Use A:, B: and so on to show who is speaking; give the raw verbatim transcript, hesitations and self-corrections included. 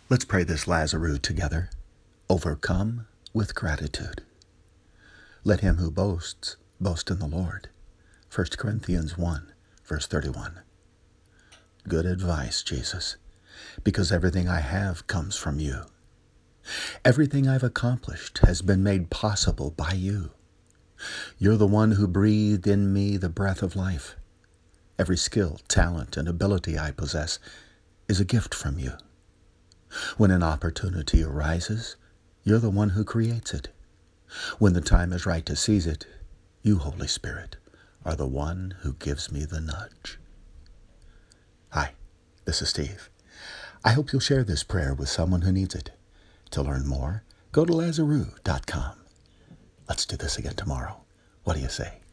A: Let's pray this Lazarus together. Overcome with gratitude. Let him who boasts, boast in the Lord. First Corinthians one, verse thirty-one. Good advice, Jesus, because everything I have comes from you. Everything I've accomplished has been made possible by you. You're the one who breathed in me the breath of life. Every skill, talent, and ability I possess is a gift from you. When an opportunity arises, you're the one who creates it. When the time is right to seize it, you, Holy Spirit, are the one who gives me the nudge. Hi, this is Steve. I hope you'll share this prayer with someone who needs it. To learn more, go to lazarus dot com. Let's do this again tomorrow. What do you say?